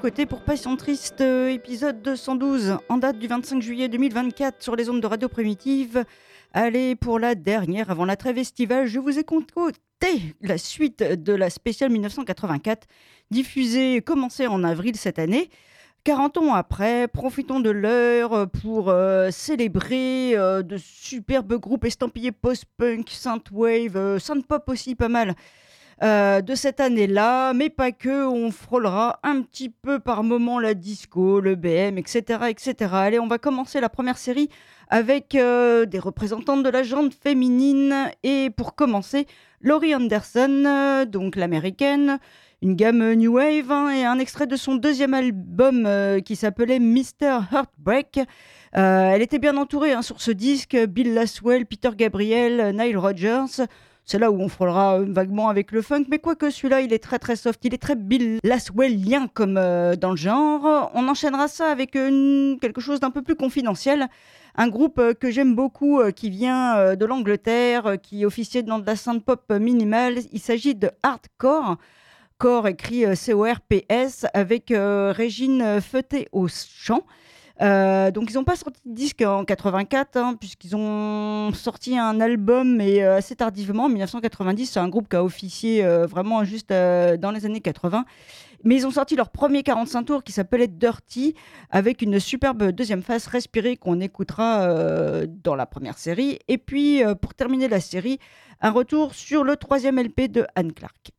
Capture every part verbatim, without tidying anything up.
côtés pour Passion Triste, euh, épisode deux cent douze, en date du vingt-cinq juillet deux mille vingt-quatre sur les ondes de Radio Primitive. Allez, pour la dernière, avant la trêve estivale, je vous ai concocté la suite de la spéciale dix-neuf cent quatre-vingt-quatre, diffusée, commencée en avril cette année. quarante ans après, profitons de l'heure pour euh, célébrer euh, de superbes groupes estampillés post-punk, synthwave, euh, synthpop aussi pas mal. Euh, de cette année-là, mais pas que, on frôlera un petit peu par moment la disco, le B M, et cetera, et cetera. Allez, on va commencer la première série avec euh, des représentantes de la gente féminine. Et pour commencer, Laurie Anderson, euh, donc l'américaine, une gamme New Wave, hein, et un extrait de son deuxième album euh, qui s'appelait mister Heartbreak. Euh, elle était bien entourée hein, sur ce disque, Bill Laswell, Peter Gabriel, Nile Rodgers. C'est là où on frôlera vaguement avec le funk, mais quoique celui-là, il est très très soft, il est très Bill Laswellien comme euh, dans le genre. On enchaînera ça avec une, quelque chose d'un peu plus confidentiel. Un groupe euh, que j'aime beaucoup, euh, qui vient euh, de l'Angleterre, euh, qui officiait dans de la synth-pop minimale. Il s'agit de Hardcore. Core écrit euh, C O R P S avec euh, Régine Feuté au chant. Euh, donc ils n'ont pas sorti de disque en quatre-vingt-quatre hein, puisqu'ils ont sorti un album mais euh, assez tardivement en dix-neuf cent quatre-vingt-dix. C'est un groupe qui a officié euh, vraiment juste euh, dans les années quatre-vingts, mais ils ont sorti leur premier quarante-cinq tours qui s'appelait Dirty avec une superbe deuxième face Respirer qu'on écoutera euh, dans la première série. Et puis euh, pour terminer la série, un retour sur le troisième L P de Anne Clark.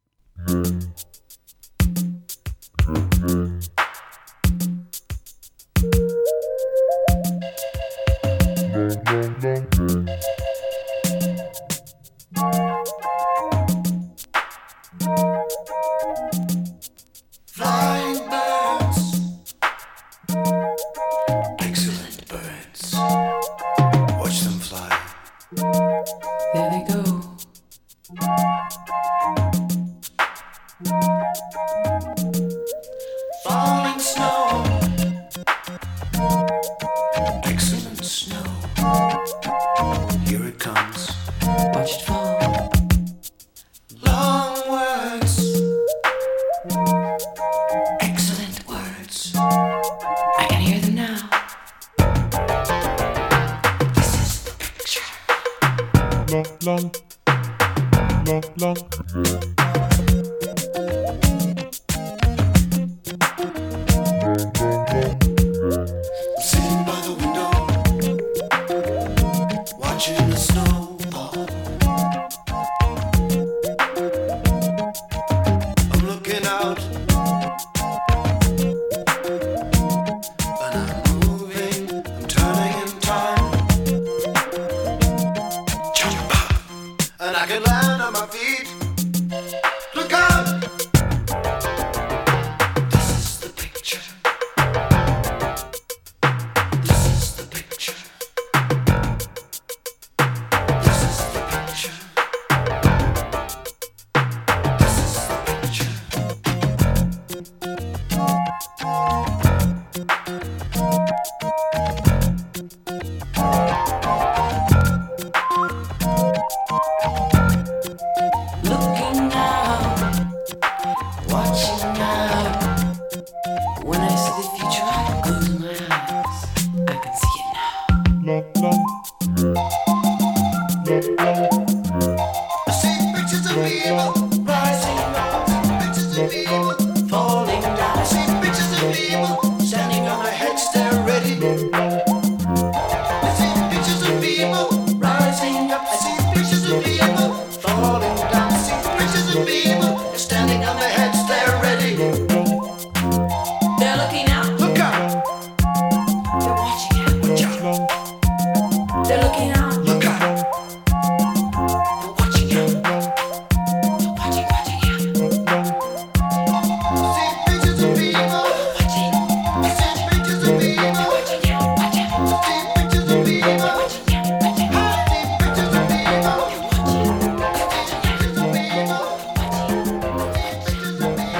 Flying birds, excellent birds. Watch them fly. There they go. Falling snow, excellent snow. Here it comes. Watch it fall. Long words, excellent words. I can hear them now. This is the picture. Long, long, long, long. Sitting by the window, watching the snow fall. I'm looking out, and I'm moving, I'm turning in time. Jump up, and I can land on my feet. Look out! This is the picture. This is the picture. This is the picture. This is the picture. Looking out, watching out. When I see the future, I close my eyes. I can see it now. Long, long, long, long. I see pictures of people rising up, pictures of people falling down. I see pictures of people standing on their heads, they're ready. I see pictures of people rising up. I see pictures of people falling down. I see pictures of people standing on their heads, they're ready. They're looking out. Look out. They're watching out. Watch out. They're looking out. Look out. They're watching out. They're watching, watching out. I see pictures of people watching. I see pictures of people watching out. Watch out. I see pictures of people watching out. Watch out. I see pictures of people watching. I see pictures of people watching. I see pictures of people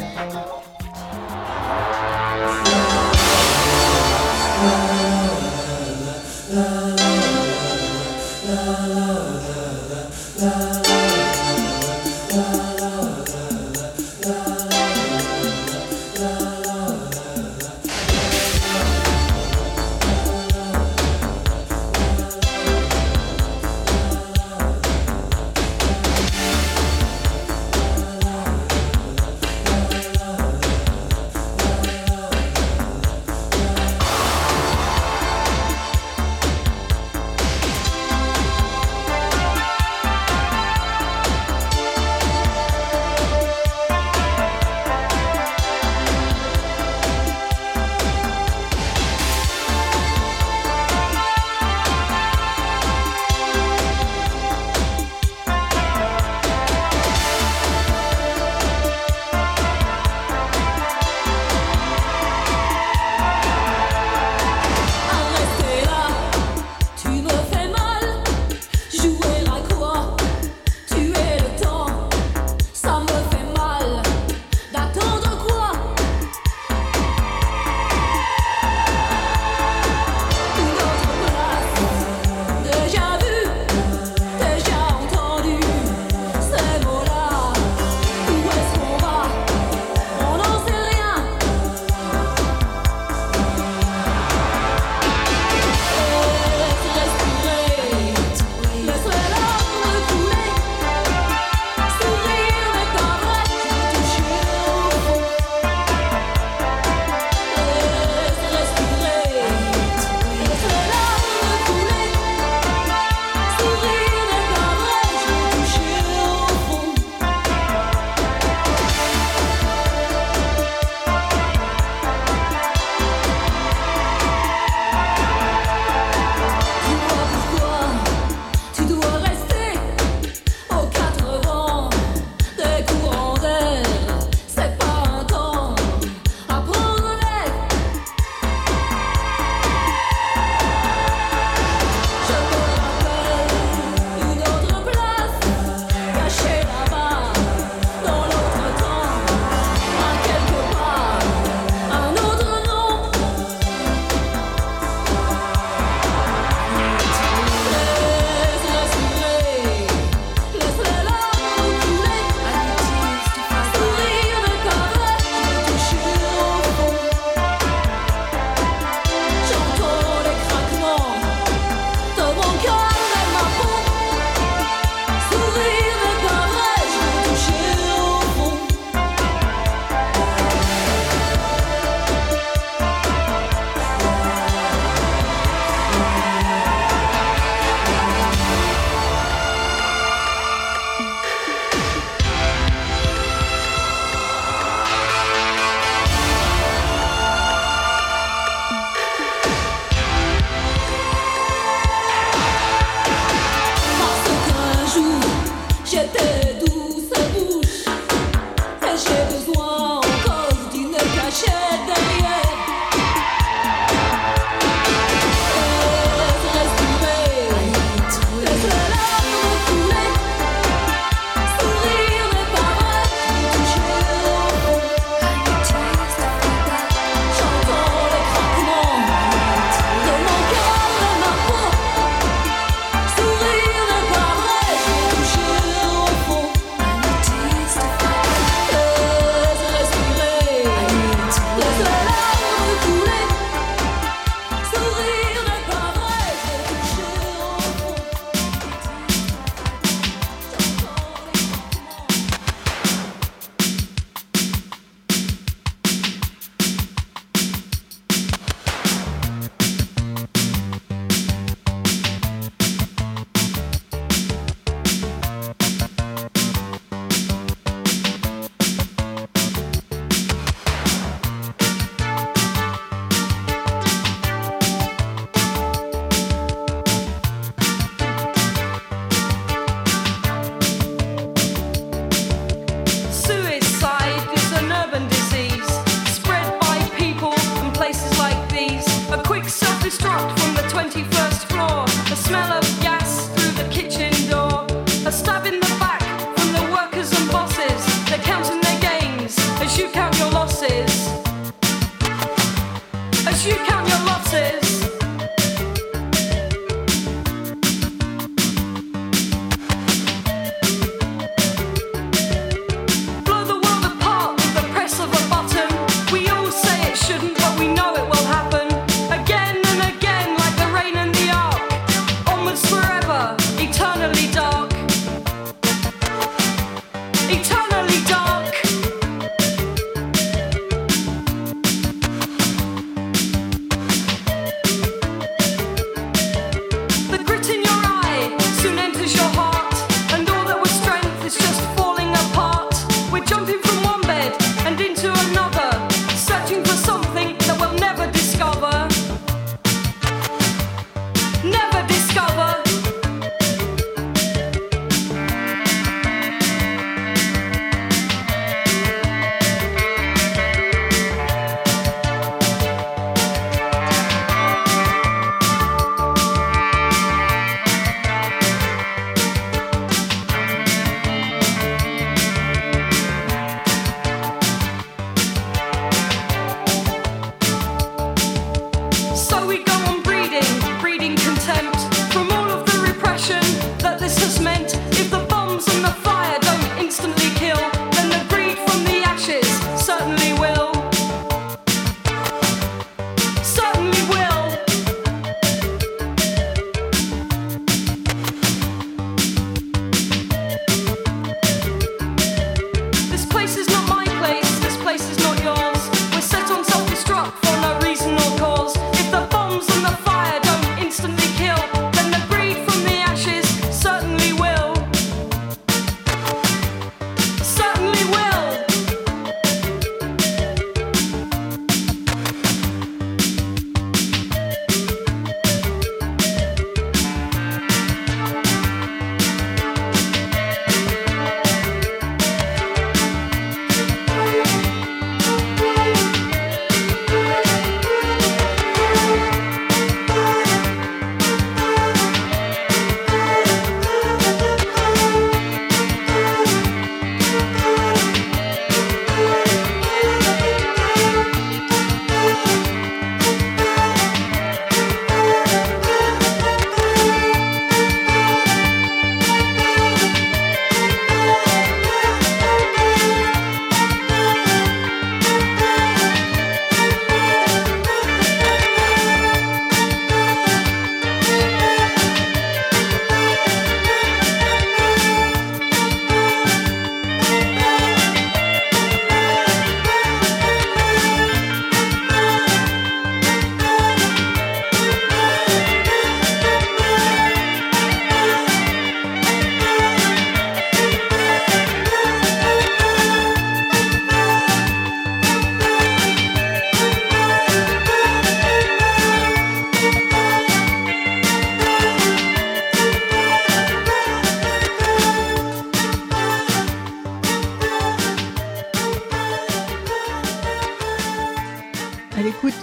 watching.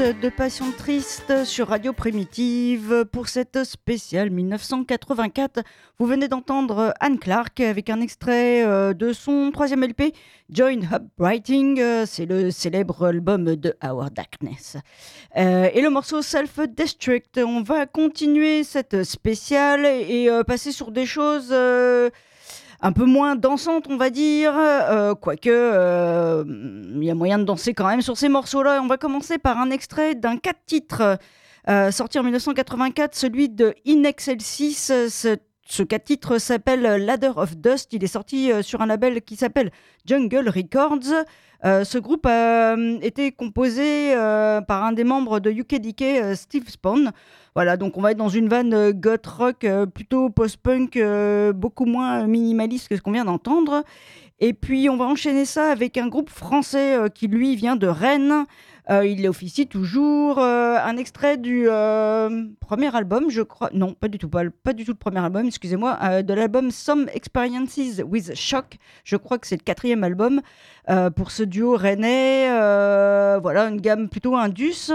de Passion Triste sur Radio Primitive pour cette spéciale mille neuf cent quatre-vingt-quatre. Vous venez d'entendre Anne Clark avec un extrait de son troisième L P, Join Up Writing. C'est le célèbre album de Our Darkness. Euh, et le morceau Self-Destruct. On va continuer cette spéciale et euh, passer sur des choses... Euh, un peu moins dansante, on va dire, euh, quoique il euh, y a moyen de danser quand même sur ces morceaux-là. On va commencer par un extrait d'un quatre titres euh, sorti en mille neuf cent quatre-vingt-quatre, celui de In Excelsis. Ce, ce quatre titres s'appelle Ladder of Dust. Il est sorti euh, sur un label qui s'appelle Jungle Records. Euh, ce groupe a euh, été composé euh, par un des membres de U K D K, euh, Steve Spawn. Voilà, donc on va être dans une vanne euh, goth rock, euh, plutôt post-punk, euh, beaucoup moins minimaliste que ce qu'on vient d'entendre. Et puis on va enchaîner ça avec un groupe français euh, qui lui vient de Rennes. Euh, il officie toujours. Euh, un extrait du euh, premier album, je crois. Non, pas du tout, pas, pas du tout le premier album, excusez-moi. Euh, de l'album Some Experiences with Shock. Je crois que c'est le quatrième album euh, pour ce duo rennais. Euh, voilà, une gamme plutôt indus.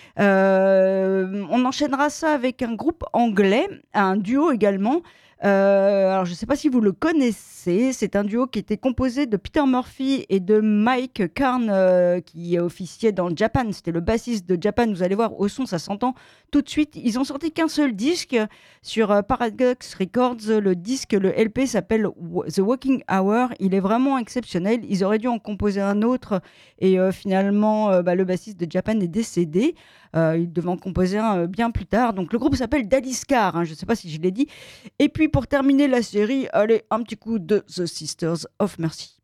Euh, on enchaînera ça avec un groupe anglais, un duo également. Euh, alors je ne sais pas si vous le connaissez, c'est un duo qui était composé de Peter Murphy et de Mike Karn euh, qui officiait dans Japan, c'était le bassiste de Japan. Vous allez voir, au son ça s'entend tout de suite. Ils ont sorti qu'un seul disque sur euh, Paradox Records. Le disque, le L P s'appelle The Walking Hour. Il est vraiment exceptionnel. Ils auraient dû en composer un autre et euh, finalement euh, bah, le bassiste de Japan est décédé. Euh, il devait en composer un euh, bien plus tard. Donc le groupe s'appelle Daliscar, hein, je ne sais pas si je l'ai dit. Et puis pour terminer la série, allez, un petit coup de The Sisters of Mercy.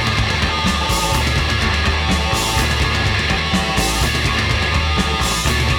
Thank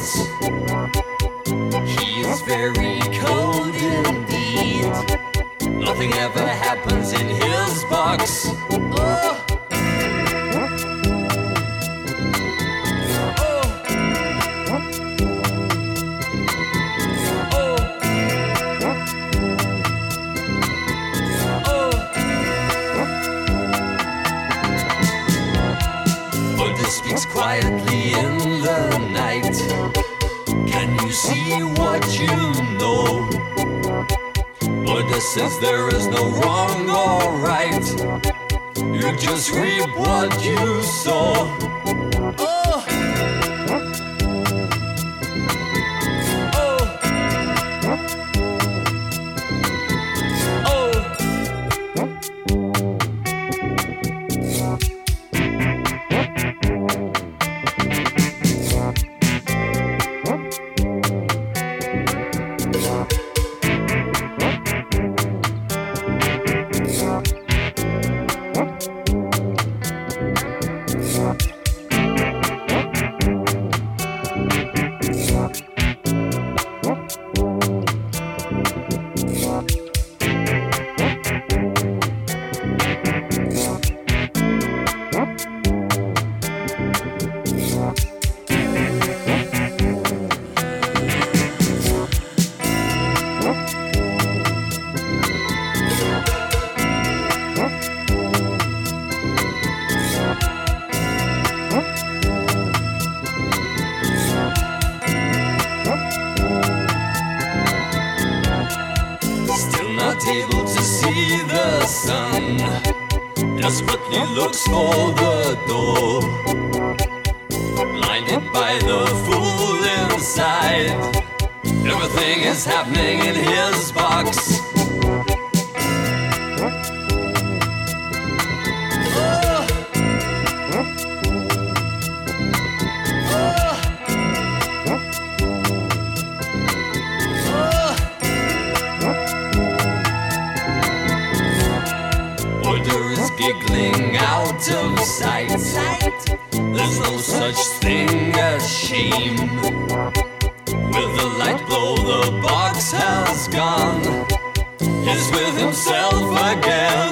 box. He is very cold indeed. Nothing ever happens in his box. Oh. Speaks quietly in the night. Can you see what you know? Buddha says there is no wrong or right. You just reap what you sow. Oh. Able to see the sun, desperately looks for the door. Blinded by the fool inside, everything is happening in his box. Giggling out of sight. There's no such thing as shame. With the light glow, the box has gone. He's with himself again.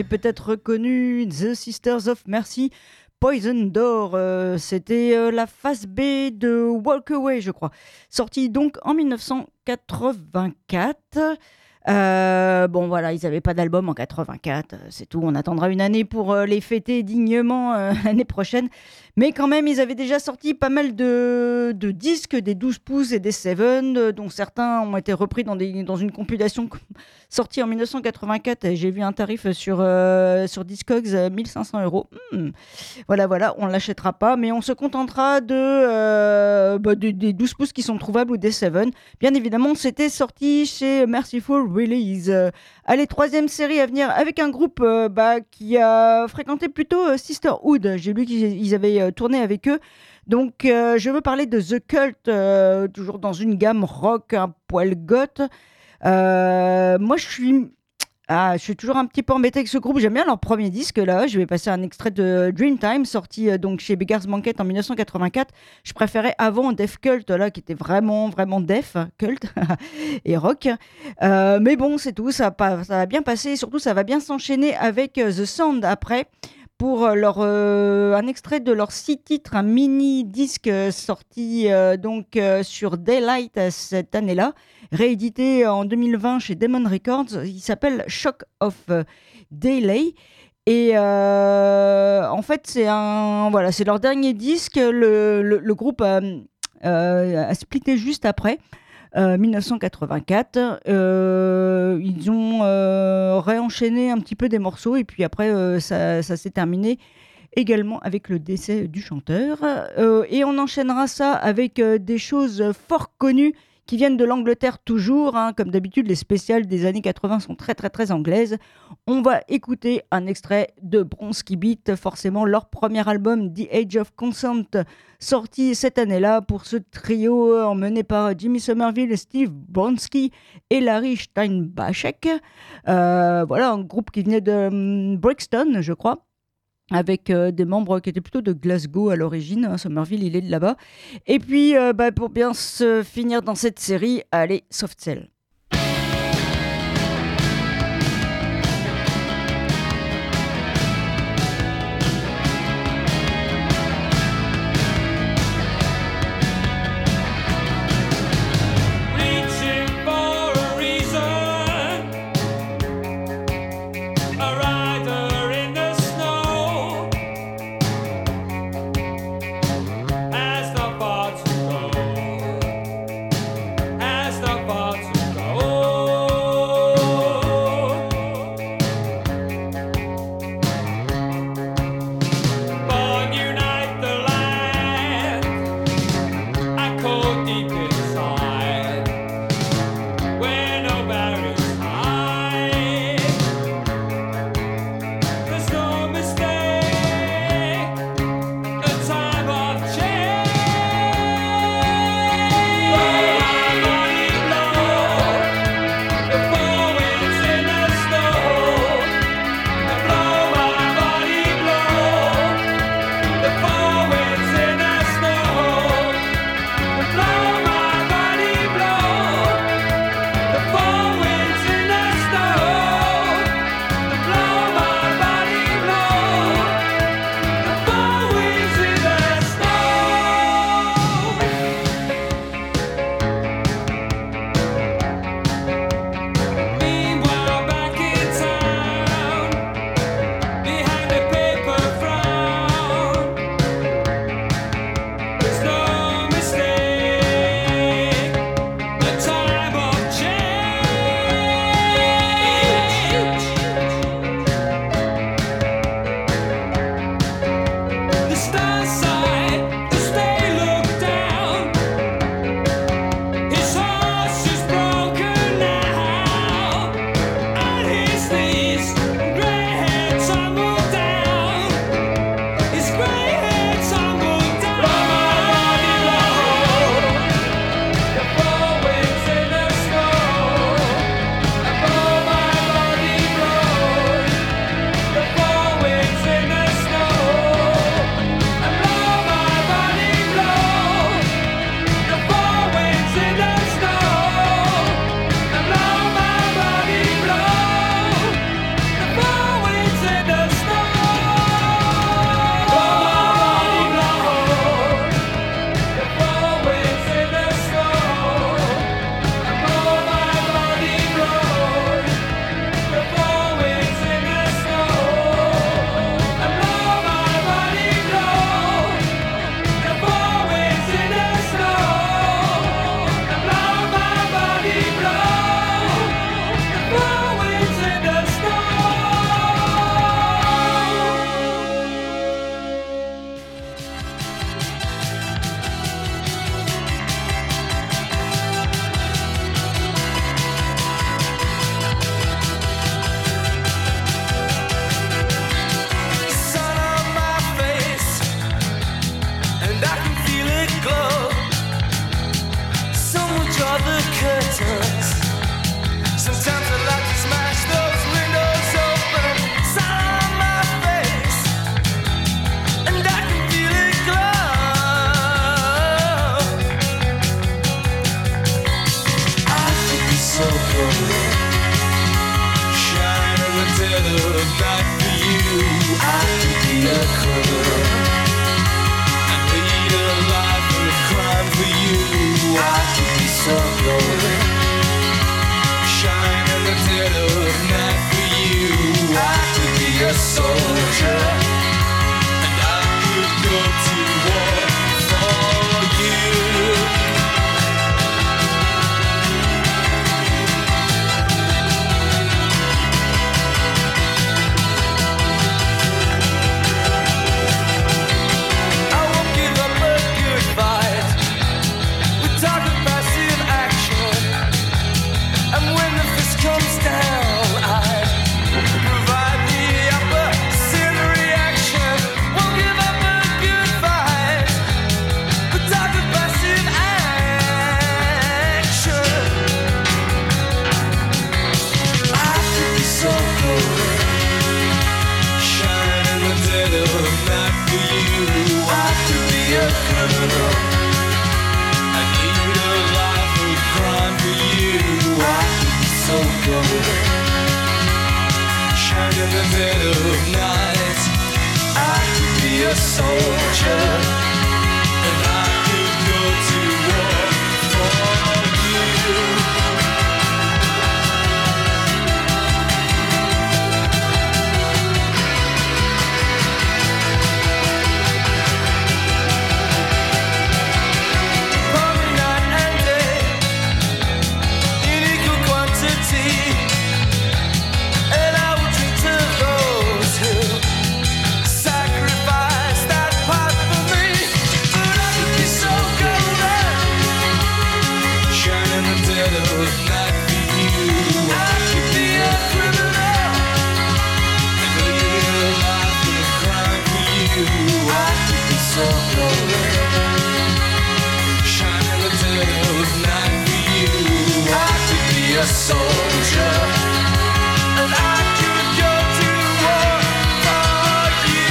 avez peut-être reconnu The Sisters of Mercy, Poison Door. Euh, c'était euh, la phase B de Walk Away, je crois. Sorti donc en dix-neuf cent quatre-vingt-quatre. Euh, bon voilà, ils n'avaient pas d'album en quatre-vingt-quatre, c'est tout. On attendra une année pour euh, les fêter dignement euh, l'année prochaine. Mais quand même, ils avaient déjà sorti pas mal de, de disques, des douze pouces et des seven, euh, dont certains ont été repris dans, des, dans une compilation sortie en dix-neuf cent quatre-vingt-quatre. Et j'ai vu un tarif sur, euh, sur Discogs, euh, mille cinq cents euros. Hmm. Voilà, voilà, on ne l'achètera pas, mais on se contentera de, euh, bah, de, des douze pouces qui sont trouvables ou des seven. Bien évidemment, c'était sorti chez Merciful Release. Euh, allez, troisième série à venir avec un groupe euh, bah, qui a fréquenté plutôt euh, Sisterhood. J'ai lu qu'ils avaient euh, tourné avec eux. Donc, euh, je veux parler de The Cult, euh, toujours dans une gamme rock, un poil goth. Euh, moi, je suis... Ah, je suis toujours un petit peu embêtée avec ce groupe. J'aime bien leur premier disque là. Je vais passer un extrait de Dreamtime, sorti euh, donc chez Beggars Banquet en dix-neuf cent quatre-vingt-quatre. Je préférais avant Def Cult là, qui était vraiment vraiment Def Cult et rock. Euh, mais bon, c'est tout. Ça, pas, ça va bien passer. Et surtout, ça va bien s'enchaîner avec euh, The Sound après. Pour leur, euh, un extrait de leur six titres, un mini-disque euh, sorti euh, donc, euh, sur Daylight euh, cette année-là, réédité en deux mille vingt chez Demon Records. Il s'appelle Shock of euh, Delay. Et euh, en fait, c'est, un, voilà, c'est leur dernier disque. Le, le, le groupe a, euh, a splitté juste après. Euh, dix-neuf cent quatre-vingt-quatre, euh, ils ont euh, réenchaîné un petit peu des morceaux et puis après euh, ça, ça s'est terminé également avec le décès du chanteur. Euh, et on enchaînera ça avec euh, des choses fort connues qui viennent de l'Angleterre toujours. Hein. Comme d'habitude, les spéciales des années quatre-vingts sont très très très anglaises. On va écouter un extrait de Bronski Beat, forcément leur premier album The Age of Consent, sorti cette année-là pour ce trio emmené par Jimmy Somerville, Steve Bronski et Larry Steinbachek. Euh, voilà, un groupe qui venait de um, Brixton, je crois, avec euh, des membres qui étaient plutôt de Glasgow à l'origine. Hein, Somerville, il est de là-bas. Et puis, euh, bah, pour bien se finir dans cette série, allez, Soft Cell. As the far to the curtains. Sometimes I like to smash those windows open, sun on my face, and I can feel it glow. I could be so cold, shine in the dead of night for you. I could be a criminal and lead a life of crime for you. I could be so lonely, shine in the dead of night for you. I could be a soldier, and I could go to war for you. I won't give up a good fight. We talk of passive action, and when the fist comes down, I provide the opposite reaction. Won't give up a good fight. We talk of passive action. I could be so cold, shine in the dead of night for you. I could be a criminal and lead a life of crime for you. I could be so cold, shine in the dead of night. I could be a soldier, and I could go to war for you. Morning, night and day, in equal quantity, and I will drink to those who sacrifice that part for me. But I could be so golden, shine in the dead of night for you. I could be a criminal and lead a life of crime for you. I could be so golden, shine in the dead of night for you. I could be a soldier, and I could go to war for you.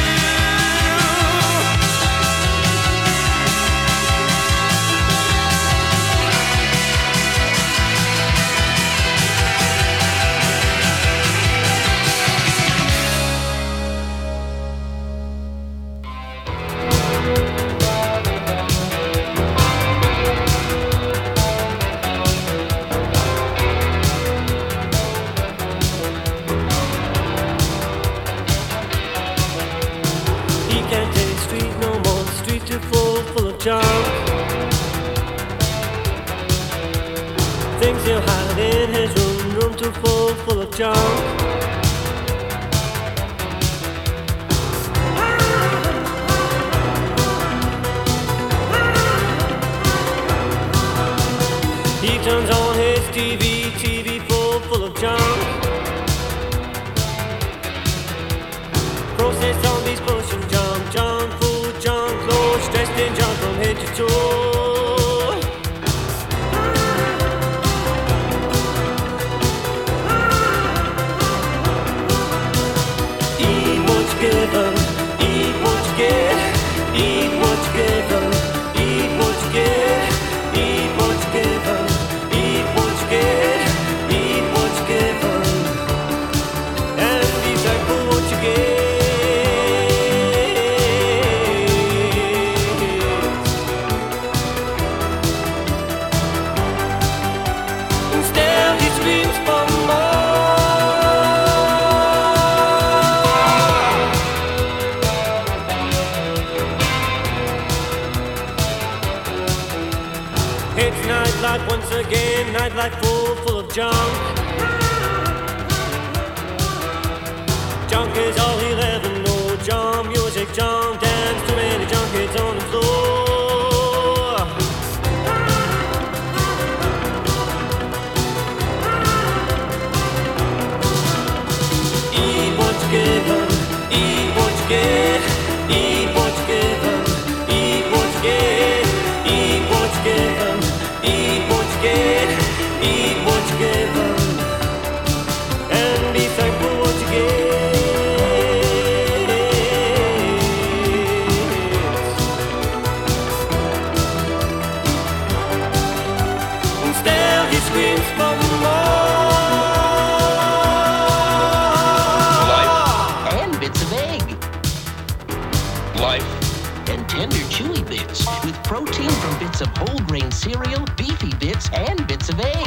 He can't take the street no more. The street too full, full of junk. Things he'll hide in his room, room too full, full of junk. He turns on his T V, T V full, full of junk. Process zombies pushing junk, junk food, junk clothes, dressed in junk from head to toe. Eat what you give 'em, eat what you get, eat what you give 'em, eat what you get, eat what you give 'em, eat what you get, eat what you give 'em, and be thankful what you get. Still he screams for more. It's nightlife once again, nightlife full, full of junk. Junk is all he'll ever know. Junk music, junk dance, too many junk kids on the floor. Eat what you give 'em, eat what you get, eat what you give 'em, eat what you get, eat what you give 'em, eat what you get. he screams for more. Life. And bits of egg. Life. And tender chewy bits with protein from bits of whole grain cereal, beefy bits, and bits of egg.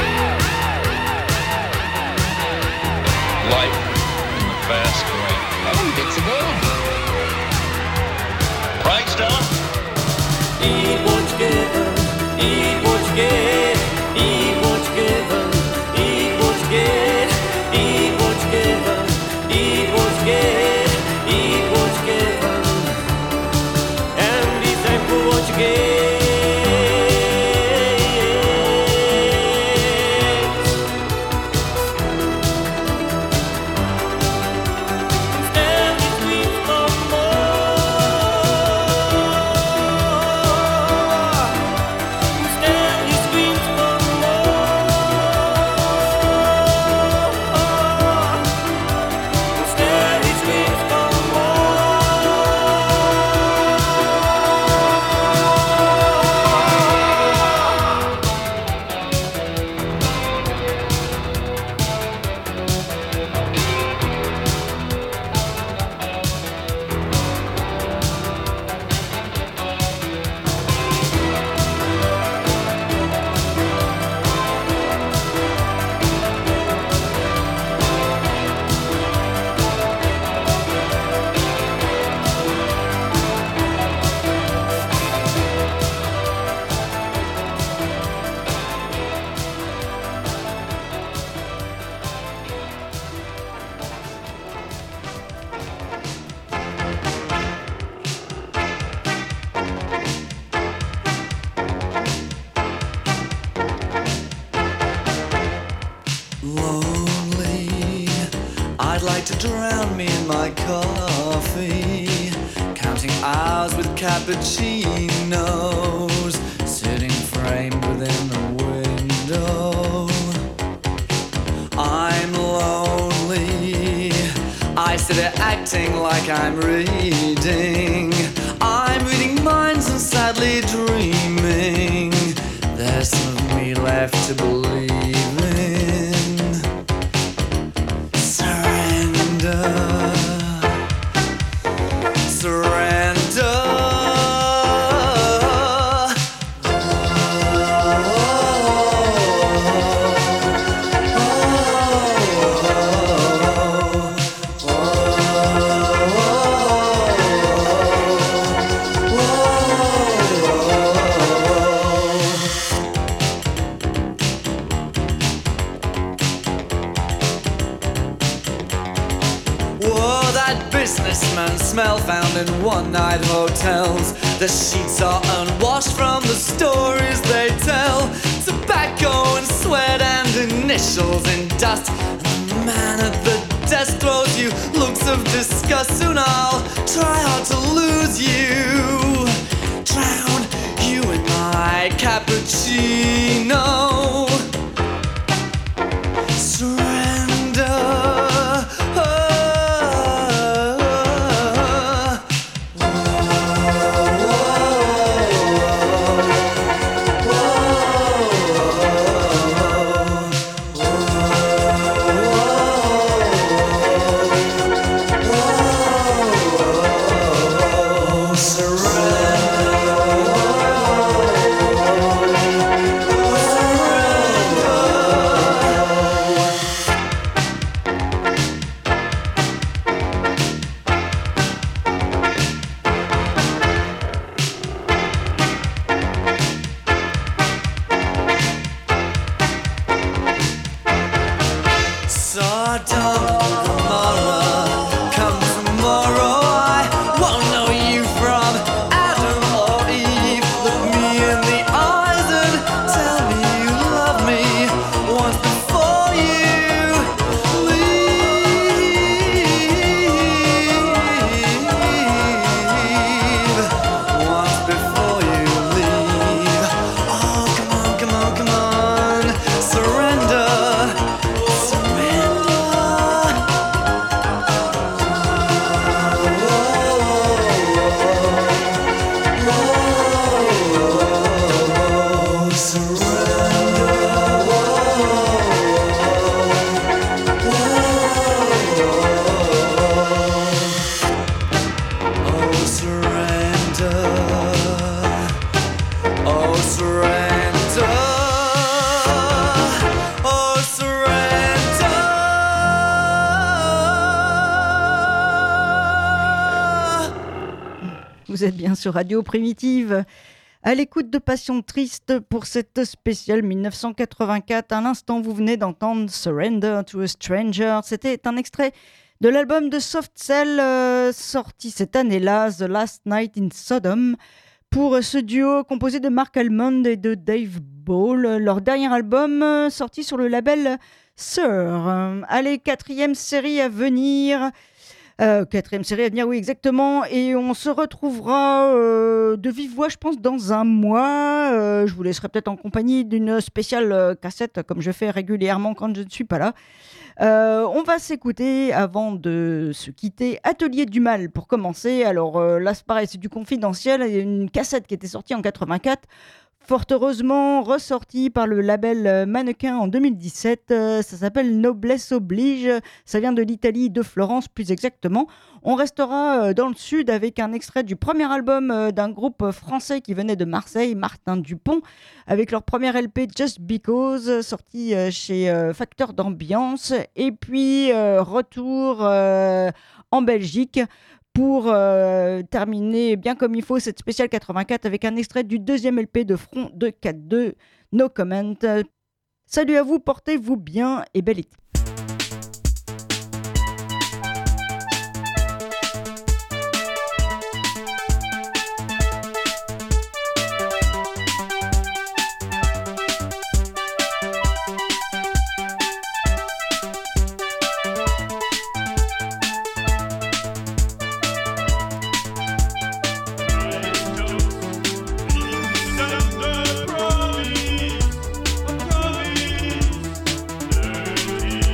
Life in the fast grain. And bits of egg. Price down. Eat what you given, eat what you get, eat what you given, eat what you get, eat what you given, eat what you get, eat what you given, and be thankful what you get. Instead he screams for more. Instead he screams for more. Instead he screams for Lonely, I'd like to drown me in my coffee, counting hours with cappuccinos, sitting framed within the window. I'm lonely, I sit there acting like I'm reading. I'm reading minds and sadly dreaming. There's some of me left to believe in. Surrender, surrender. Whoa, that businessman smell found in one-night hotels. The sheets are unwashed from the stories they tell. Tobacco and sweat and initials in dust. And the man at the desk throws you looks of disgust. Soon I'll try hard to lose you, drown you in my cappuccino. Surrender. Surrender. surrender. Oh, surrender. Vous êtes bien sur Radio Primitive, à l'écoute de Passion Triste pour cette spéciale dix-neuf cent quatre-vingt-quatre. À l'instant, vous venez d'entendre Surrender to a Stranger. C'était un extrait de l'album de Soft Cell, euh, sorti cette année-là, The Last Night in Sodom, pour ce duo composé de Mark Almond et de Dave Ball. Leur dernier album, euh, sorti sur le label Sir. Euh, allez, quatrième série à venir. Euh, quatrième série à venir, oui, exactement. Et on se retrouvera euh, de vive voix, je pense, dans un mois. Euh, je vous laisserai peut-être en compagnie d'une spéciale euh, cassette, comme je fais régulièrement quand je ne suis pas là. Euh, on va s'écouter, avant de se quitter, Atelier du Mal pour commencer. Alors euh, là, c'est pareil, c'est du confidentiel. Il y a une cassette qui était sortie en quatre-vingt-quatre. Fort heureusement ressorti par le label Mannequin en deux mille dix-sept. Euh, ça s'appelle Noblesse Oblige. Ça vient de l'Italie, de Florence plus exactement. On restera euh, dans le sud avec un extrait du premier album euh, d'un groupe français qui venait de Marseille, Martin Dupont, avec leur premier L P Just Because, sorti euh, chez euh, Facteur d'Ambiance. Et puis euh, retour euh, en Belgique pour euh, terminer bien comme il faut cette spéciale quatre-vingt-quatre avec un extrait du deuxième L P de Front deux quatre deux, No Comment. Salut à vous, portez-vous bien et belle été. Promise, a promise, dirty.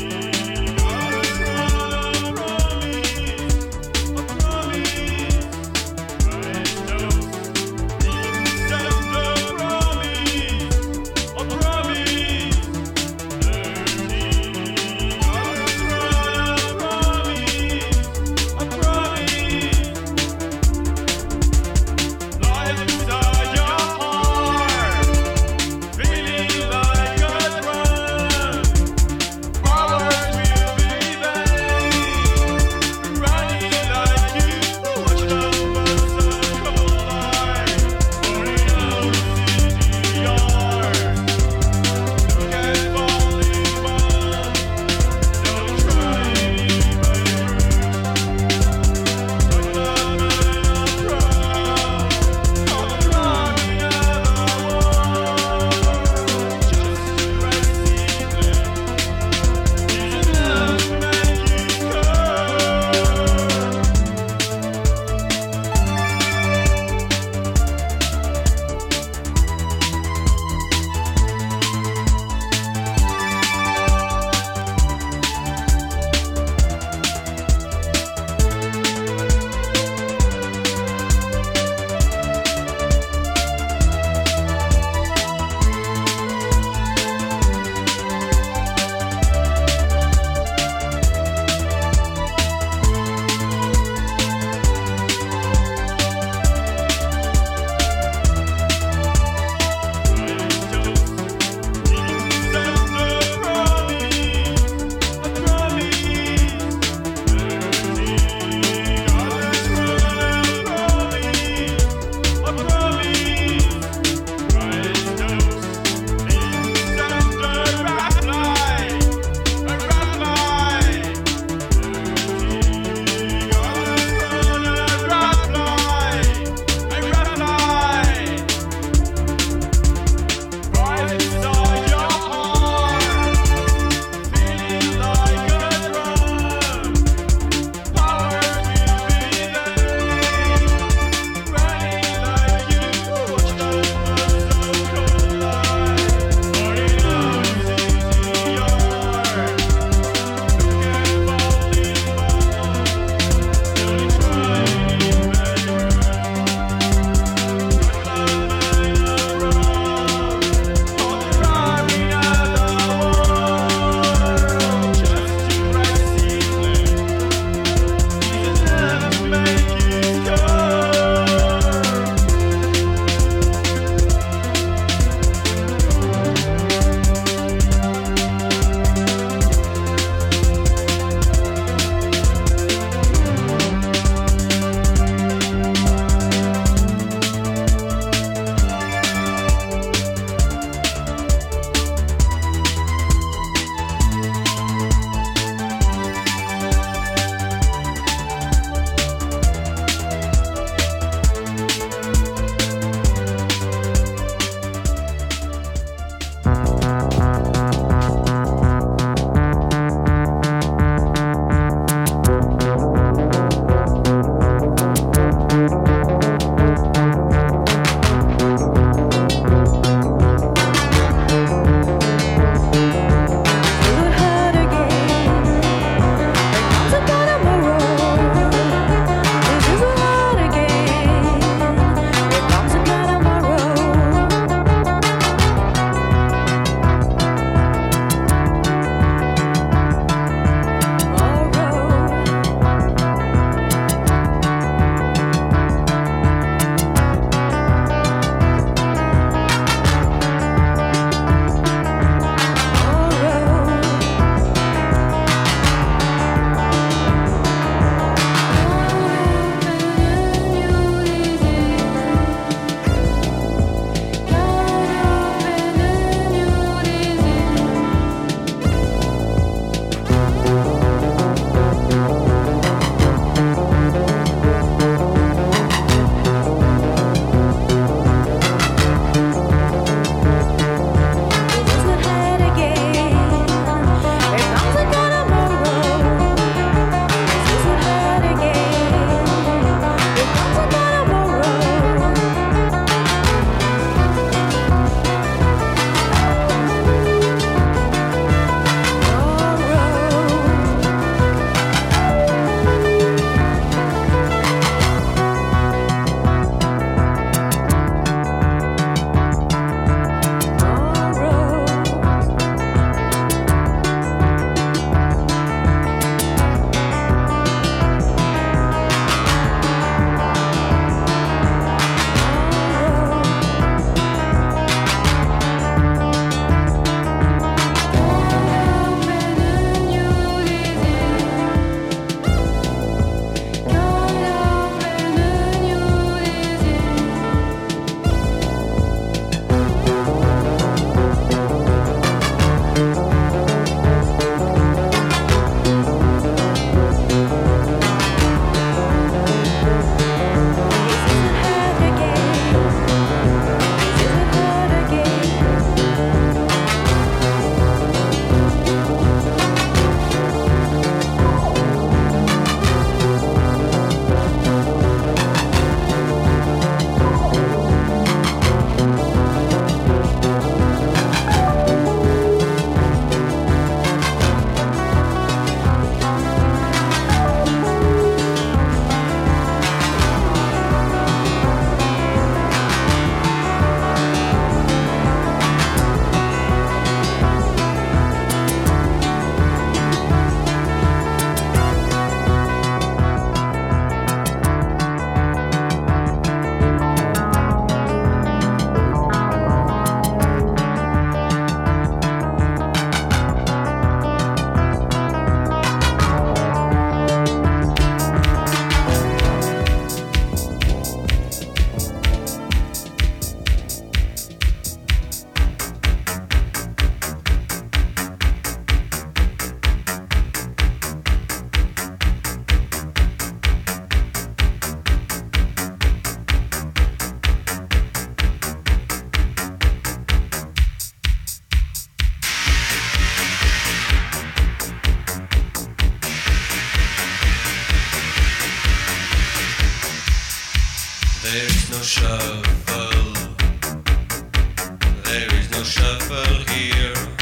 shuffle here.